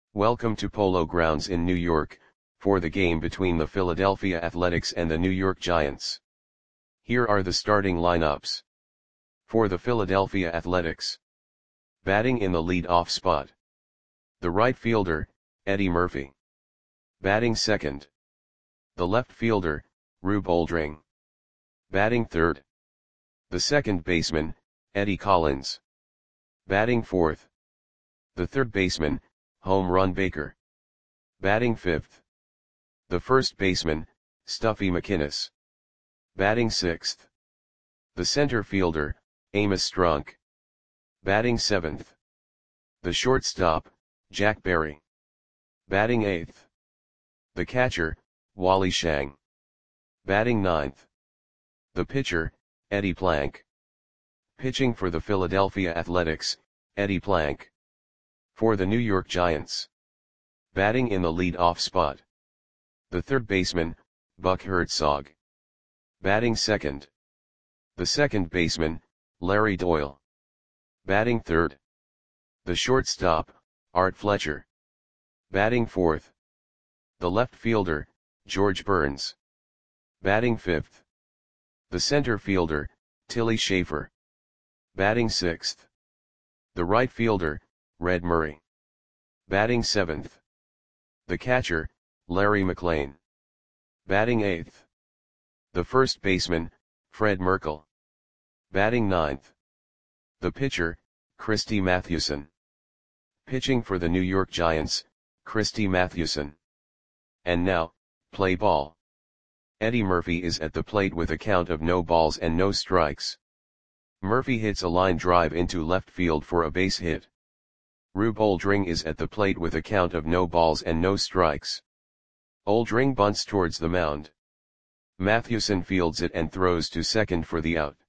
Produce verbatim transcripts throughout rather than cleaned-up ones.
Welcome to Polo Grounds in New York, for the game between the Philadelphia Athletics and the New York Giants. Here are the starting lineups. For the Philadelphia Athletics. Batting in the lead-off spot. The right fielder, Eddie Murphy. Batting second. The left fielder, Rube Oldring. Batting third. The second baseman, Eddie Collins. Batting fourth. The third baseman, Home Run Baker. Batting fifth. The first baseman, Stuffy McInnis. Batting sixth. The center fielder, Amos Strunk. Batting seventh. The shortstop, Jack Berry. Batting eighth. The catcher, Wally Shang. Batting ninth. The pitcher, Eddie Plank. Pitching for the Philadelphia Athletics, Eddie Plank. For the New York Giants. Batting in the lead-off spot. The third baseman, Buck Herzog. Batting second. The second baseman, Larry Doyle. Batting third. The shortstop, Art Fletcher. Batting fourth. The left fielder, George Burns. Batting fifth. The center fielder, Tilly Schaefer. Batting sixth. The right fielder, Red Murray. Batting seventh. The catcher, Larry McLean. Batting eighth. The first baseman, Fred Merkle. Batting ninth. The pitcher, Christy Mathewson. Pitching for the New York Giants, Christy Mathewson. And now, play ball. Eddie Murphy is at the plate with a count of no balls and no strikes. Murphy hits a line drive into left field for a base hit. Rube Oldring is at the plate with a count of no balls and no strikes. Oldring bunts towards the mound. Mathewson fields it and throws to second for the out.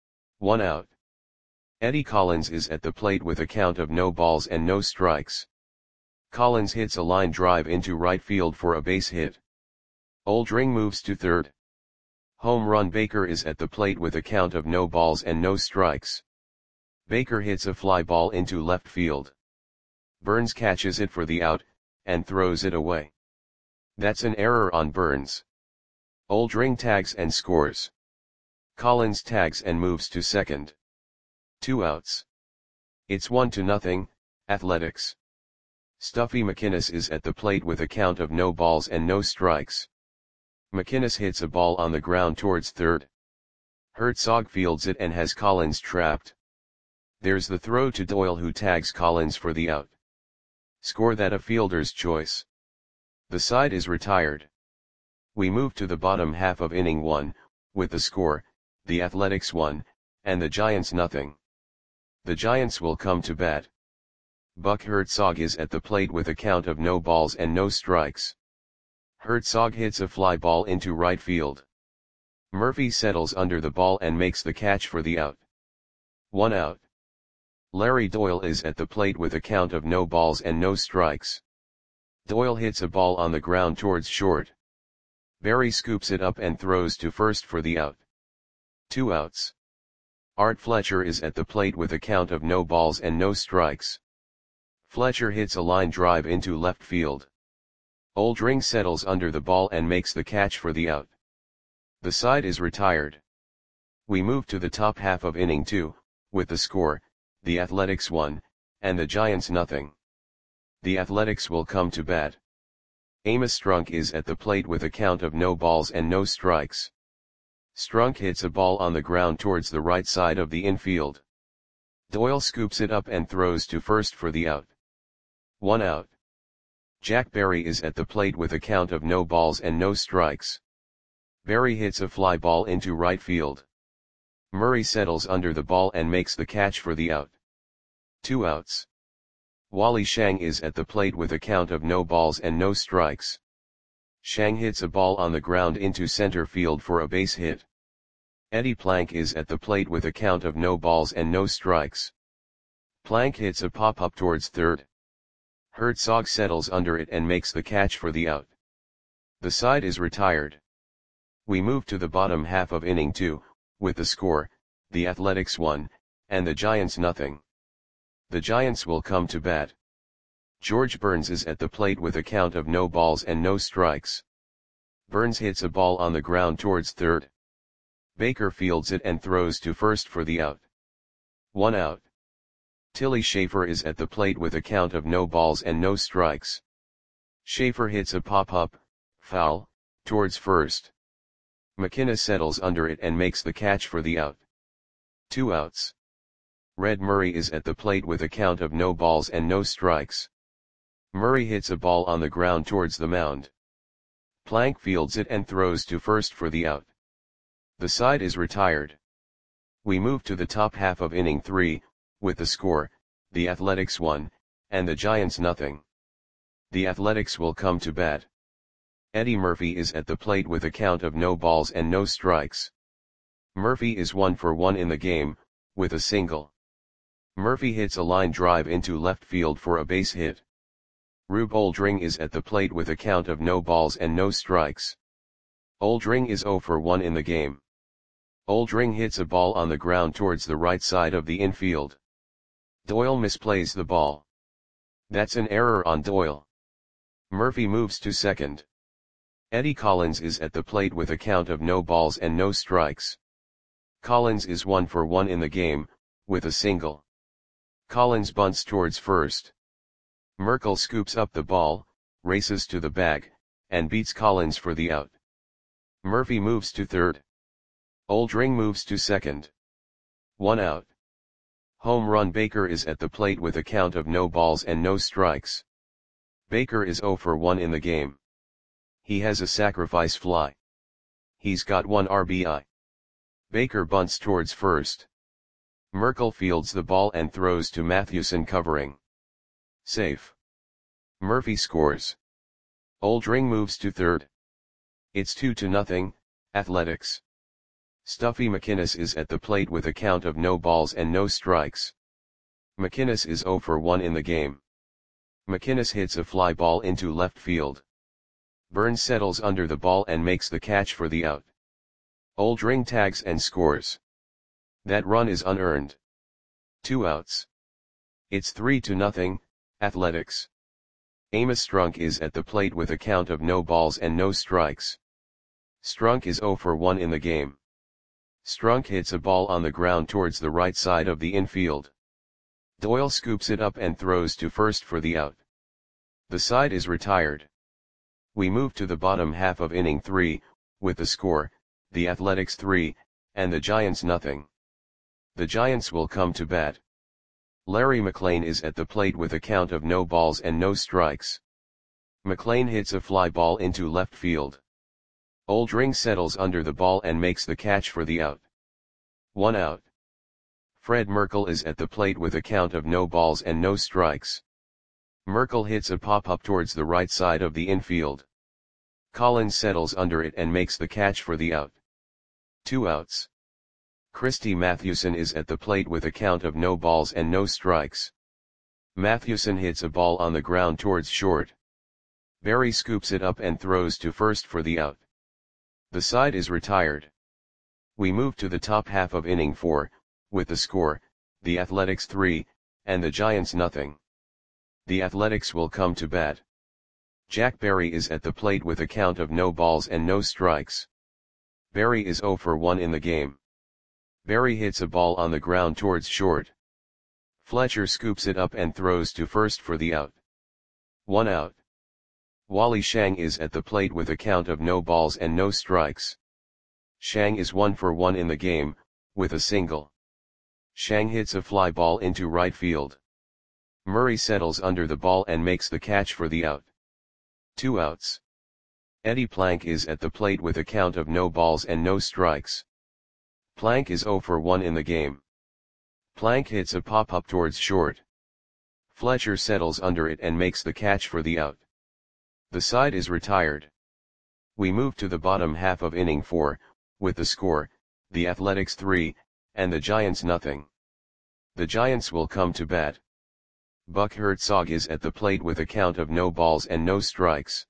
One out. Eddie Collins is at the plate with a count of no balls and no strikes. Collins hits a line drive into right field for a base hit. Oldring moves to third. Home Run Baker is at the plate with a count of no balls and no strikes. Baker hits a fly ball into left field. Burns catches it for the out, and throws it away. That's an error on Burns. Oldring tags and scores. Collins tags and moves to second. Two outs. It's one to nothing, Athletics. Stuffy McInnis is at the plate with a count of no balls and no strikes. McInnis hits a ball on the ground towards third. Herzog fields it and has Collins trapped. There's the throw to Doyle, who tags Collins for the out. Score that a fielder's choice. The side is retired. We move to the bottom half of inning one, with the score, the Athletics one, and the Giants nothing. The Giants will come to bat. Buck Herzog is at the plate with a count of no balls and no strikes. Herzog hits a fly ball into right field. Murphy settles under the ball and makes the catch for the out. One out. Larry Doyle is at the plate with a count of no balls and no strikes. Doyle hits a ball on the ground towards short. Berry scoops it up and throws to first for the out. Two outs. Art Fletcher is at the plate with a count of no balls and no strikes. Fletcher hits a line drive into left field. Oldring settles under the ball and makes the catch for the out. The side is retired. We move to the top half of inning two, with the score, the Athletics one, and the Giants nothing. The Athletics will come to bat. Amos Strunk is at the plate with a count of no balls and no strikes. Strunk hits a ball on the ground towards the right side of the infield. Doyle scoops it up and throws to first for the out. One out. Jack Berry is at the plate with a count of no balls and no strikes. Berry hits a fly ball into right field. Murray settles under the ball and makes the catch for the out. Two outs. Wally Shang is at the plate with a count of no balls and no strikes. Shang hits a ball on the ground into center field for a base hit. Eddie Plank is at the plate with a count of no balls and no strikes. Plank hits a pop-up towards third. Herzog settles under it and makes the catch for the out. The side is retired. We move to the bottom half of inning two, with the score, the Athletics one, and the Giants nothing. The Giants will come to bat. George Burns is at the plate with a count of no balls and no strikes. Burns hits a ball on the ground towards third. Baker fields it and throws to first for the out. One out. Tilly Schaefer is at the plate with a count of no balls and no strikes. Schaefer hits a pop-up, foul, towards first. McKenna settles under it and makes the catch for the out. Two outs. Red Murray is at the plate with a count of no balls and no strikes. Murray hits a ball on the ground towards the mound. Plank fields it and throws to first for the out. The side is retired. We move to the top half of inning three, with the score, the Athletics one, and the Giants nothing. The Athletics will come to bat. Eddie Murphy is at the plate with a count of no balls and no strikes. Murphy is one for one in the game, with a single. Murphy hits a line drive into left field for a base hit. Rube Oldring is at the plate with a count of no balls and no strikes. Oldring is zero for one in the game. Oldring hits a ball on the ground towards the right side of the infield. Doyle misplays the ball. That's an error on Doyle. Murphy moves to second. Eddie Collins is at the plate with a count of no balls and no strikes. Collins is one for one in the game, with a single. Collins bunts towards first. Merkel scoops up the ball, races to the bag, and beats Collins for the out. Murphy moves to third. Oldring moves to second. One out. Home run. Baker is at the plate with a count of no balls and no strikes. Baker is zero for one in the game. He has a sacrifice fly. He's got one R B I. Baker bunts towards first. Merkel fields the ball and throws to Mathewson covering. Safe. Murphy scores. Oldring moves to third. It's two to nothing, Athletics. Stuffy McInnes is at the plate with a count of no balls and no strikes. McInnes is zero for one in the game. McInnes hits a fly ball into left field. Burns settles under the ball and makes the catch for the out. Oldring tags and scores. That run is unearned. Two outs. It's three to nothing, Athletics. Amos Strunk is at the plate with a count of no balls and no strikes. Strunk is zero for one in the game. Strunk hits a ball on the ground towards the right side of the infield. Doyle scoops it up and throws to first for the out. The side is retired. We move to the bottom half of inning three, with the score, the Athletics three, and the Giants nothing. The Giants will come to bat. Larry McLean is at the plate with a count of no balls and no strikes. McLean hits a fly ball into left field. Oldring settles under the ball and makes the catch for the out. One out. Fred Merkel is at the plate with a count of no balls and no strikes. Merkel hits a pop-up towards the right side of the infield. Collins settles under it and makes the catch for the out. Two outs. Christy Mathewson is at the plate with a count of no balls and no strikes. Mathewson hits a ball on the ground towards short. Barry scoops it up and throws to first for the out. The side is retired. We move to the top half of inning four, with the score, the Athletics three, and the Giants nothing. The Athletics will come to bat. Jack Barry is at the plate with a count of no balls and no strikes. Barry is zero for one in the game. Barry hits a ball on the ground towards short. Fletcher scoops it up and throws to first for the out. One out. Wally Shang is at the plate with a count of no balls and no strikes. Shang is one for one in the game, with a single. Shang hits a fly ball into right field. Murray settles under the ball and makes the catch for the out. Two outs. Eddie Plank is at the plate with a count of no balls and no strikes. Plank is zero for one in the game. Plank hits a pop-up towards short. Fletcher settles under it and makes the catch for the out. The side is retired. We move to the bottom half of inning four, with the score, the Athletics three, and the Giants nothing. The Giants will come to bat. Buck Herzog is at the plate with a count of no balls and no strikes.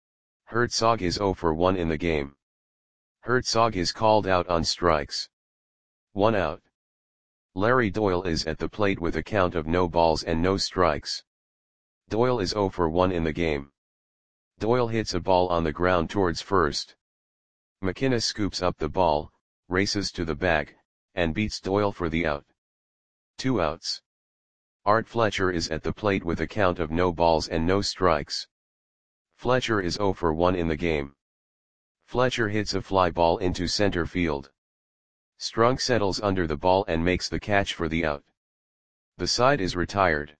Herzog is zero for one in the game. Herzog is called out on strikes. One out. Larry Doyle is at the plate with a count of no balls and no strikes. Doyle is zero for one in the game. Doyle hits a ball on the ground towards first. McInnes scoops up the ball, races to the bag, and beats Doyle for the out. Two outs. Art Fletcher is at the plate with a count of no balls and no strikes. Fletcher is zero for one in the game. Fletcher hits a fly ball into center field. Strunk settles under the ball and makes the catch for the out. The side is retired.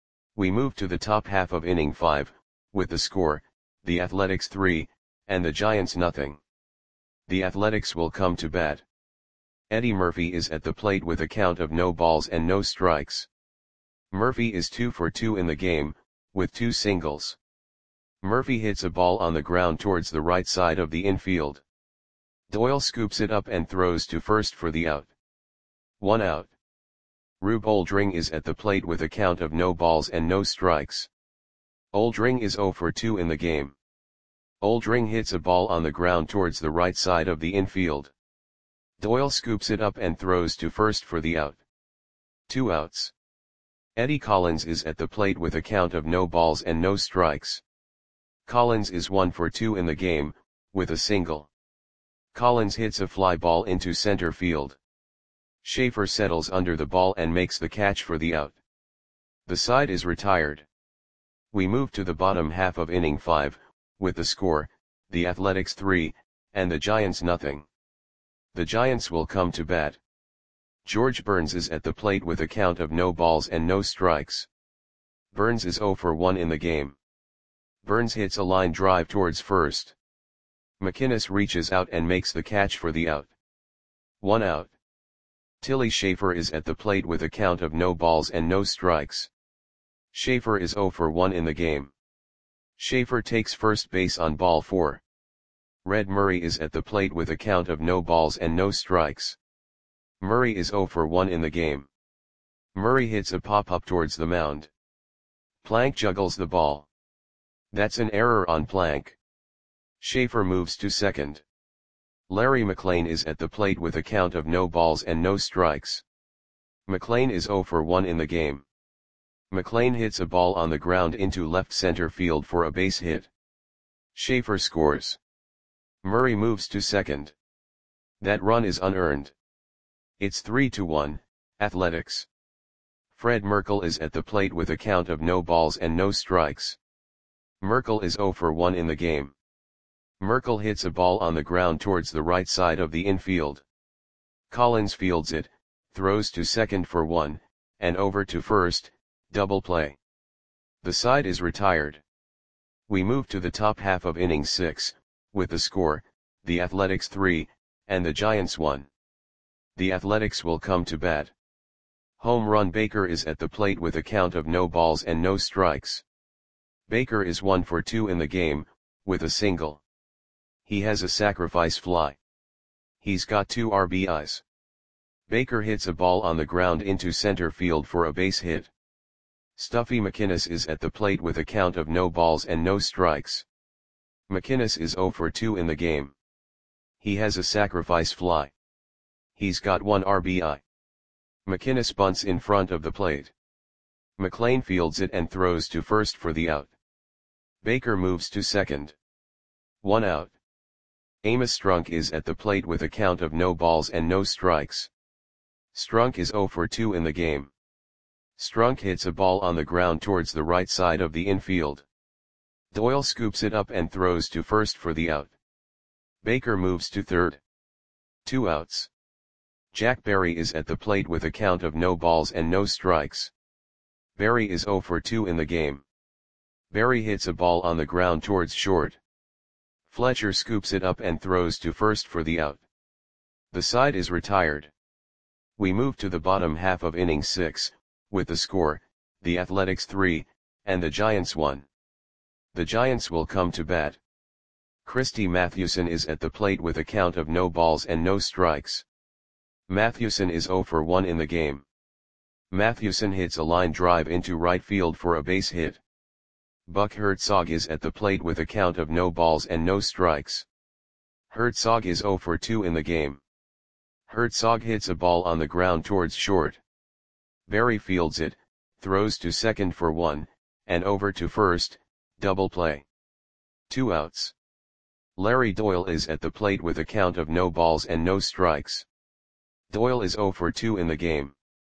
We move to the top half of inning five, with the score, the Athletics three, and the Giants nothing. The Athletics will come to bat. Eddie Murphy is at the plate with a count of no balls and no strikes. Murphy is two for two in the game, with two singles. Murphy hits a ball on the ground towards the right side of the infield. Doyle scoops it up and throws to first for the out. One out. Rube Oldring is at the plate with a count of no balls and no strikes. Oldring is zero for two in the game. Oldring hits a ball on the ground towards the right side of the infield. Doyle scoops it up and throws to first for the out. Two outs. Eddie Collins is at the plate with a count of no balls and no strikes. Collins is one for two in the game, with a single. Collins hits a fly ball into center field. Schaefer settles under the ball and makes the catch for the out. The side is retired. We move to the bottom half of inning five, with the score, the Athletics three, and the Giants nothing. The Giants will come to bat. George Burns is at the plate with a count of no balls and no strikes. Burns is zero for one in the game. Burns hits a line drive towards first. McInnes reaches out and makes the catch for the out. One out. Tilly Schaefer is at the plate with a count of no balls and no strikes. Schaefer is zero for one in the game. Schaefer takes first base on ball four. Red Murray is at the plate with a count of no balls and no strikes. Murray is zero for one in the game. Murray hits a pop-up towards the mound. Plank juggles the ball. That's an error on Plank. Schaefer moves to second. Larry McLean is at the plate with a count of no balls and no strikes. McLean is zero for one in the game. McLean hits a ball on the ground into left center field for a base hit. Schaefer scores. Murray moves to second. That run is unearned. It's three to one, Athletics. Fred Merkle is at the plate with a count of no balls and no strikes. Merkle is zero for one in the game. Merkle hits a ball on the ground towards the right side of the infield. Collins fields it, throws to second for one, and over to first, double play. The side is retired. We move to the top half of inning six, with the score, the Athletics three, and the Giants one. The Athletics will come to bat. Home run Baker is at the plate with a count of no balls and no strikes. Baker is one for two in the game, with a single. He has a sacrifice fly. He's got two R B Is. Baker hits a ball on the ground into center field for a base hit. Stuffy McInnes is at the plate with a count of no balls and no strikes. McInnes is zero for two in the game. He has a sacrifice fly. He's got one R B I. McInnes bunts in front of the plate. McLean fields it and throws to first for the out. Baker moves to second. One out. Amos Strunk is at the plate with a count of no balls and no strikes. Strunk is zero for two in the game. Strunk hits a ball on the ground towards the right side of the infield. Doyle scoops it up and throws to first for the out. Baker moves to third. Two outs. Jack Berry is at the plate with a count of no balls and no strikes. Berry is zero for two in the game. Berry hits a ball on the ground towards short. Fletcher scoops it up and throws to first for the out. The side is retired. We move to the bottom half of inning six, with the score, the Athletics three, and the Giants one. The Giants will come to bat. Christy Mathewson is at the plate with a count of no balls and no strikes. Mathewson is zero for one in the game. Mathewson hits a line drive into right field for a base hit. Buck Herzog is at the plate with a count of no balls and no strikes. Herzog is zero for two in the game. Herzog hits a ball on the ground towards short. Berry fields it, throws to second for one, and over to first, double play. Two outs. Larry Doyle is at the plate with a count of no balls and no strikes. Doyle is oh for two in the game.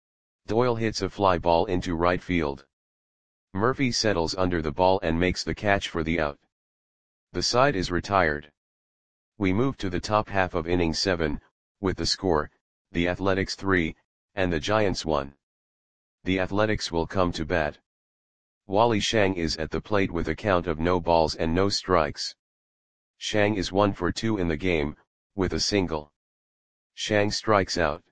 Doyle hits a fly ball into right field. Murphy settles under the ball and makes the catch for the out. The side is retired. We move to the top half of inning seven, with the score, the Athletics three, and the Giants one. The Athletics will come to bat. Wally Shang is at the plate with a count of no balls and no strikes. Shang is one for two in the game, with a single. Shang strikes out.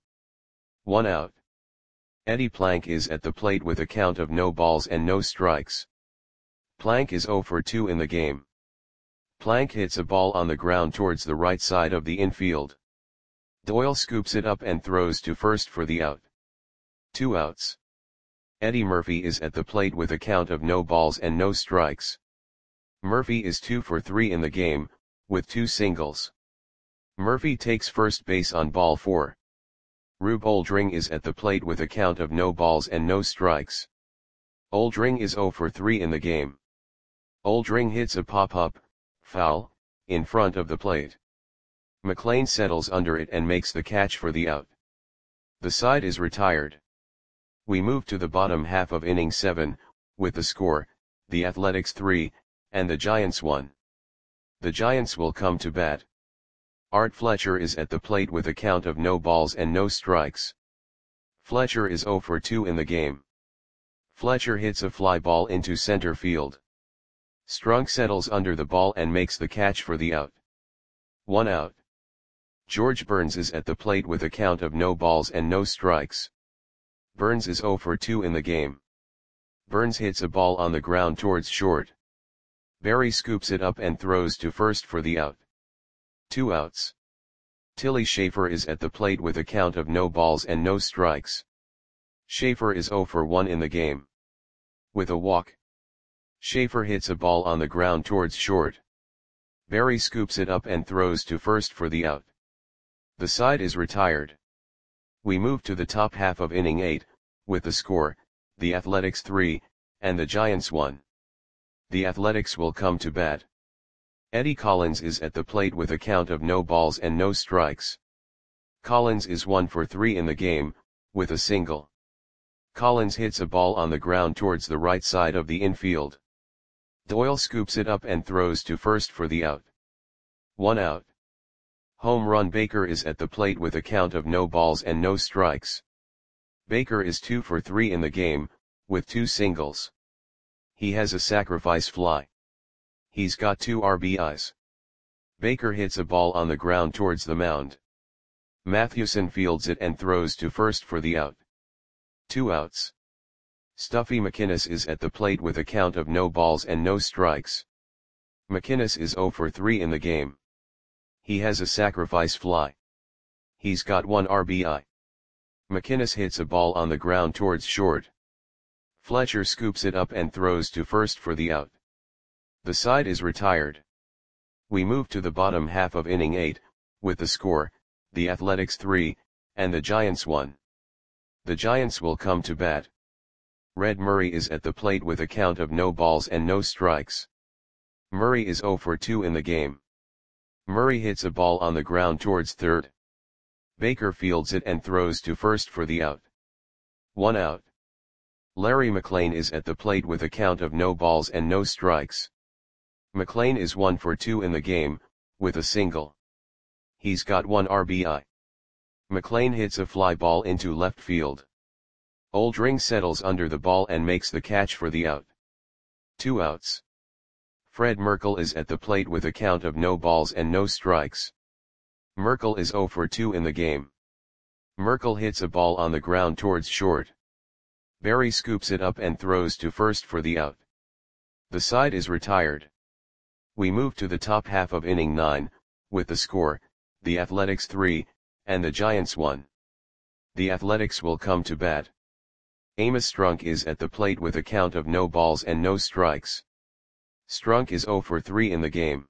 One out. Eddie Plank is at the plate with a count of no balls and no strikes. Plank is oh for two in the game. Plank hits a ball on the ground towards the right side of the infield. Doyle scoops it up and throws to first for the out. Two outs. Eddie Murphy is at the plate with a count of no balls and no strikes. Murphy is two for three in the game, with two singles. Murphy takes first base on ball four. Rube Oldring is at the plate with a count of no balls and no strikes. Oldring is oh for three in the game. Oldring hits a pop-up, foul, in front of the plate. McLean settles under it and makes the catch for the out. The side is retired. We move to the bottom half of inning seven, with the score, the Athletics three, and the Giants one. The Giants will come to bat. Art Fletcher is at the plate with a count of no balls and no strikes. Fletcher is oh for two in the game. Fletcher hits a fly ball into center field. Strunk settles under the ball and makes the catch for the out. One out. George Burns is at the plate with a count of no balls and no strikes. Burns is oh for two in the game. Burns hits a ball on the ground towards short. Barry scoops it up and throws to first for the out. Two outs. Tilly Schaefer is at the plate with a count of no balls and no strikes. Schaefer is oh for one in the game. With a walk. Schaefer hits a ball on the ground towards short. Barry scoops it up and throws to first for the out. The side is retired. We move to the top half of inning eight, with the score, the Athletics three, and the Giants one. The Athletics will come to bat. Eddie Collins is at the plate with a count of no balls and no strikes. Collins is one for three in the game, with a single. Collins hits a ball on the ground towards the right side of the infield. Doyle scoops it up and throws to first for the out. One out. Home run Baker is at the plate with a count of no balls and no strikes. Baker is two for three in the game, with two singles. He has a sacrifice fly. He's got two R B Is. Baker hits a ball on the ground towards the mound. Mathewson fields it and throws to first for the out. Two outs. Stuffy McInnes is at the plate with a count of no balls and no strikes. McInnes is oh for three in the game. He has a sacrifice fly. He's got one R B I. McInnes hits a ball on the ground towards short. Fletcher scoops it up and throws to first for the out. The side is retired. We move to the bottom half of inning eight, with the score, the Athletics three, and the Giants one. The Giants will come to bat. Red Murray is at the plate with a count of no balls and no strikes. Murray is oh for two in the game. Murray hits a ball on the ground towards third. Baker fields it and throws to first for the out. One out. Larry McLean is at the plate with a count of no balls and no strikes. McLean is one for two in the game, with a single. He's got one R B I. McLean hits a fly ball into left field. Oldring settles under the ball and makes the catch for the out. Two outs. Fred Merkle is at the plate with a count of no balls and no strikes. Merkle is oh for two in the game. Merkle hits a ball on the ground towards short. Barry scoops it up and throws to first for the out. The side is retired. We move to the top half of inning nine, with the score, the Athletics three, and the Giants one. The Athletics will come to bat. Amos Strunk is at the plate with a count of no balls and no strikes. Strunk is oh for three in the game.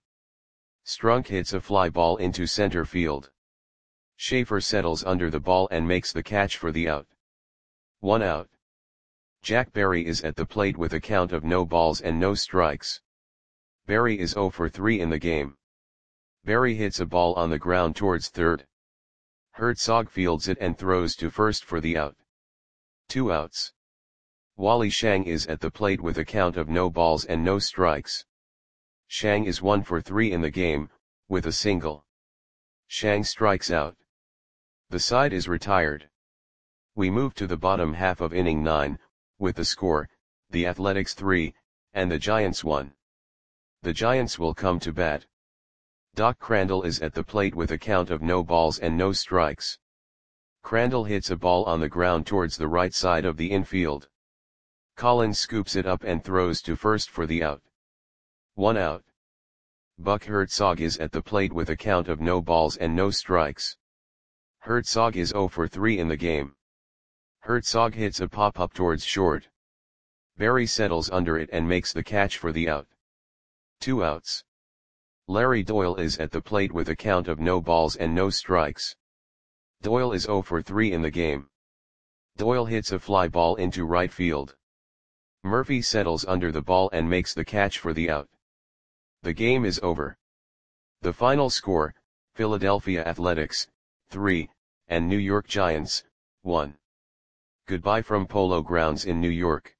Strunk hits a fly ball into center field. Schaefer settles under the ball and makes the catch for the out. One out. Jack Berry is at the plate with a count of no balls and no strikes. Berry is zero for three in the game. Berry hits a ball on the ground towards third. Herzog fields it and throws to first for the out. Two outs. Wally Shang is at the plate with a count of no balls and no strikes. Shang is one for three in the game, with a single. Shang strikes out. The side is retired. We move to the bottom half of inning nine, with the score, the Athletics three, and the Giants one. The Giants will come to bat. Doc Crandall is at the plate with a count of no balls and no strikes. Crandall hits a ball on the ground towards the right side of the infield. Collins scoops it up and throws to first for the out. One out. Buck Herzog is at the plate with a count of no balls and no strikes. Herzog is zero for three in the game. Herzog hits a pop-up towards short. Berry settles under it and makes the catch for the out. Two outs. Larry Doyle is at the plate with a count of no balls and no strikes. Doyle is zero for three in the game. Doyle hits a fly ball into right field. Murphy settles under the ball and makes the catch for the out. The game is over. The final score, Philadelphia Athletics, three, and New York Giants, one. Goodbye from Polo Grounds in New York.